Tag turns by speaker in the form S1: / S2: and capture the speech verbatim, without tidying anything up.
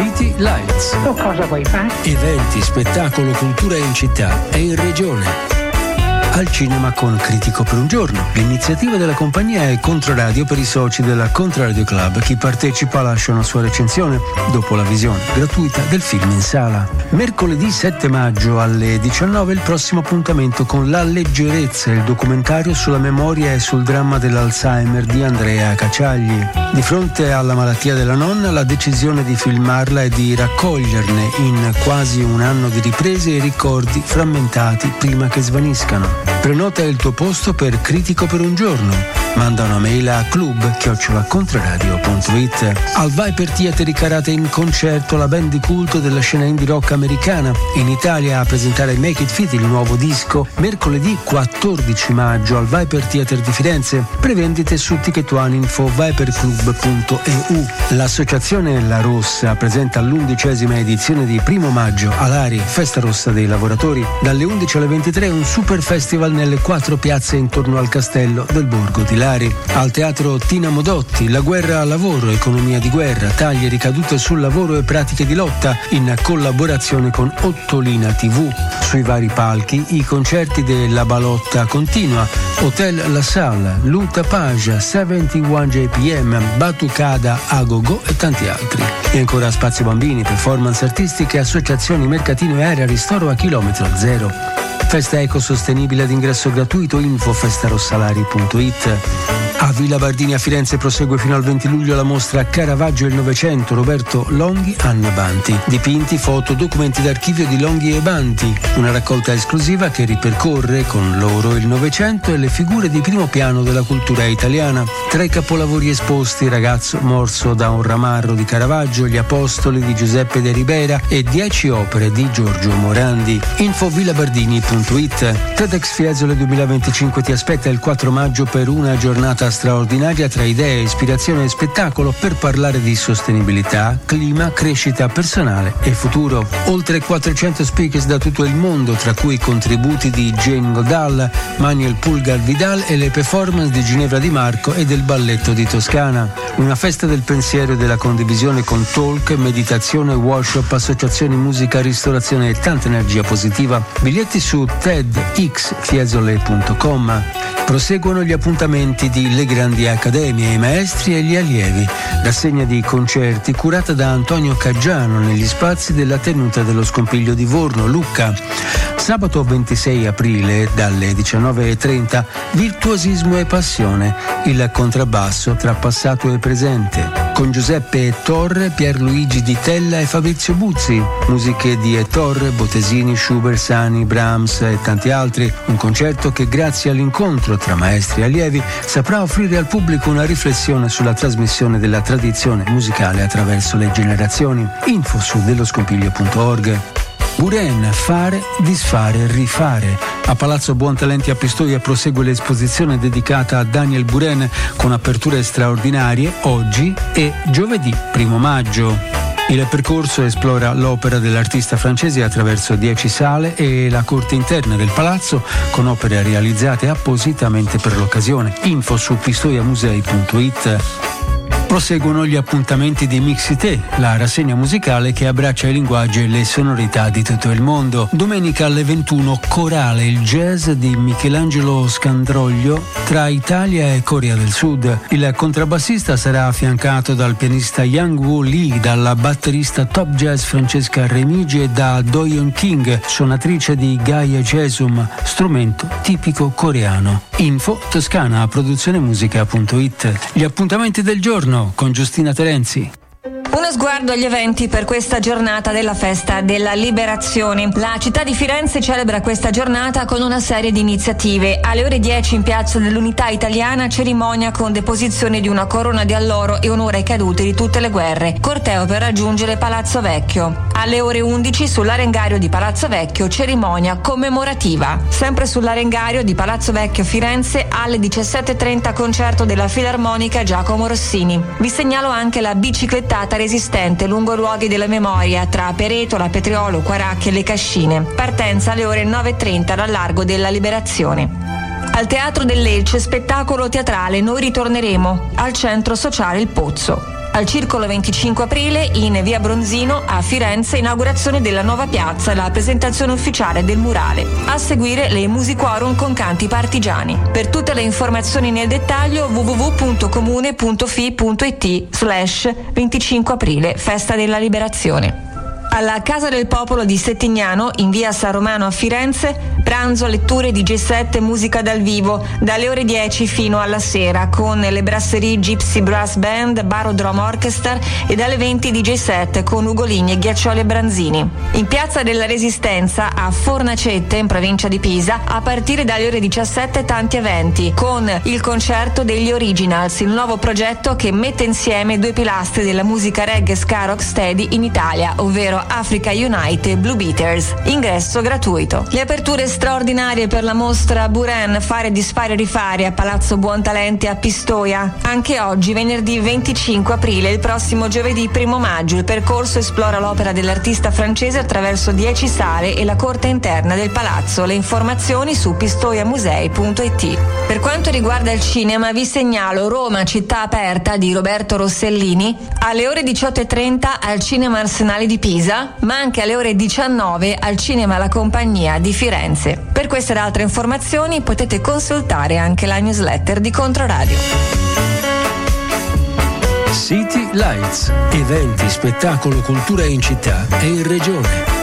S1: City Lights.
S2: Tu cosa vuoi fare?
S1: Eventi, spettacolo, cultura in città e in regione. Al cinema con Critico per un giorno. L'iniziativa della compagnia è Controradio per i soci della Controradio Club. Chi partecipa lascia una sua recensione dopo la visione gratuita del film in sala. Mercoledì sette maggio alle diciannove il prossimo appuntamento con La leggerezza, il documentario sulla memoria e sul dramma dell'Alzheimer di Andrea Cacciagli. Di fronte alla malattia della nonna, la decisione di filmarla è di raccoglierne in quasi un anno di riprese i ricordi frammentati prima che svaniscano. Prenota il tuo posto per Critico per un giorno. Manda una mail a club chiocciola controradio punto it. Al Viper Theatre Karate in concerto la band di culto della scena indie rock americana. In Italia a presentare Make It Fit, il nuovo disco, mercoledì quattordici maggio al Viper Theatre di Firenze. Prevendite su Ticket One info viperclub punto e u. L'associazione La Rossa presenta l'undicesima edizione di Primo Maggio all'Ari, Festa Rossa dei Lavoratori. Dalle undici alle ventitré un super festival nelle quattro piazze intorno al castello del Borgo di Lari. Al teatro Tina Modotti, La guerra al lavoro, economia di guerra, tagli e ricadute sul lavoro e pratiche di lotta, in collaborazione con Ottolina tivù. Sui vari palchi i concerti della Balotta Continua, Hotel La Salle, Luta Paja, settantuno J P M, Batucada Agogo e tanti altri. E ancora spazio bambini, performance artistiche, associazioni, mercatino e area ristoro a chilometro zero. Festa ecosostenibile ad ingresso gratuito, info festarossalari punto it. A Villa Bardini a Firenze prosegue fino al venti luglio la mostra Caravaggio e il Novecento, Roberto Longhi, Anna Banti. Dipinti, foto, documenti d'archivio di Longhi e Banti. Una raccolta esclusiva che ripercorre con loro il Novecento e le figure di primo piano della cultura italiana. Tra i capolavori esposti, Ragazzo morso da un ramarro di Caravaggio, Gli Apostoli di Giuseppe de Ribera e dieci opere di Giorgio Morandi. Info villabardini punto it. TEDx Fiesole duemilaventicinque ti aspetta il quattro maggio per una giornata straordinaria tra idee, ispirazione e spettacolo per parlare di sostenibilità, clima, crescita personale e futuro. Oltre quattrocento speakers da tutto il mondo, tra cui contributi di Jane Goodall, Manuel Pulgar Vidal e le performance di Ginevra Di Marco e del Balletto di Toscana. Una festa del pensiero e della condivisione con talk, meditazione, workshop, associazioni, musica, ristorazione e tanta energia positiva. Biglietti su tedx fiesole punto com. Proseguono gli appuntamenti di Le Grandi Accademie, i maestri e gli allievi. Rassegna di concerti curata da Antonio Caggiano negli spazi della tenuta dello Scompiglio di Vorno, Lucca. Sabato ventisei aprile dalle diciannove e trenta, Virtuosismo e Passione, il contrabbasso tra passato e presente. Con Giuseppe Ettorre, Pierluigi Di Tella e Fabrizio Buzzi. Musiche di Ettorre, Bottesini, Schubert, Sani, Brahms e tanti altri. Un concerto che grazie all'incontro tra maestri e allievi saprà offrire al pubblico una riflessione sulla trasmissione della tradizione musicale attraverso le generazioni. Info su delloscompiglio punto org. Buren, fare, disfare, rifare. A Palazzo Buontalenti a Pistoia prosegue l'esposizione dedicata a Daniel Buren con aperture straordinarie oggi e giovedì primo maggio. Il percorso esplora l'opera dell'artista francese attraverso dieci sale e la corte interna del palazzo con opere realizzate appositamente per l'occasione. Info su pistoiamusei punto it. Proseguono gli appuntamenti di Mixité, la rassegna musicale che abbraccia i linguaggi e le sonorità di tutto il mondo. Domenica alle ventuno, Corale, il jazz di Michelangelo Scandroglio tra Italia e Corea del Sud. Il contrabbassista sarà affiancato dal pianista Yang Woo Lee, dalla batterista top jazz Francesca Remigi e da Do-Yeon King, suonatrice di Gaia Jesum, strumento tipico coreano. Info toscana produzione musica punto it. Gli appuntamenti del giorno con Giustina Terenzi.
S3: Uno sguardo agli eventi per questa giornata della festa della liberazione. La città di Firenze celebra questa giornata con una serie di iniziative. Alle ore dieci in Piazza dell'Unità Italiana, cerimonia con deposizione di una corona di alloro e onore ai caduti di tutte le guerre. Corteo per raggiungere Palazzo Vecchio. Alle ore undici sull'Arengario di Palazzo Vecchio, cerimonia commemorativa. Sempre sull'Arengario di Palazzo Vecchio Firenze, alle diciassette e trenta concerto della Filarmonica Giacomo Rossini. Vi segnalo anche la biciclettata resistente lungo luoghi della memoria tra Peretola, Petriolo, Quaracchi e Le Cascine. Partenza alle ore nove e trenta dal Largo della Liberazione. Al Teatro dell'Elce, spettacolo teatrale Noi ritorneremo, al Centro Sociale Il Pozzo. Al Circolo venticinque aprile in via Bronzino a Firenze, inaugurazione della nuova piazza e la presentazione ufficiale del murale. A seguire le Musiquorum con canti partigiani. Per tutte le informazioni nel dettaglio w w w punto comune punto f i punto i t slash venticinque aprile, Festa della Liberazione. Alla Casa del Popolo di Settignano, in via San Romano a Firenze, pranzo, letture di D J set e musica dal vivo, dalle ore dieci fino alla sera, con le Brasserie Gypsy Brass Band, Baro Drum Orchestra e dalle venti D J set con Ugolini e Ghiaccioli e Branzini. In Piazza della Resistenza, a Fornacette, in provincia di Pisa, a partire dalle ore diciassette tanti eventi, con il concerto degli Originals, il nuovo progetto che mette insieme due pilastri della musica reggae ska rocksteady in Italia, ovvero Africa Unite e Blue Beaters. Ingresso gratuito. Le aperture straordinarie per la mostra Buren Fare, Disfare, Rifare a Palazzo Buontalenti a Pistoia. Anche oggi, venerdì venticinque aprile, il prossimo giovedì primo maggio, il percorso esplora l'opera dell'artista francese attraverso dieci sale e la corte interna del palazzo. Le informazioni su pistoiamusei punto i t. Per quanto riguarda il cinema, vi segnalo Roma, città aperta di Roberto Rossellini alle ore diciotto e trenta al Cinema Arsenale di Pisa, ma anche alle ore diciannove al Cinema La Compagnia di Firenze. Per queste ed altre informazioni potete consultare anche la newsletter di Controradio.
S1: City Lights, eventi, spettacolo, cultura in città e in regione.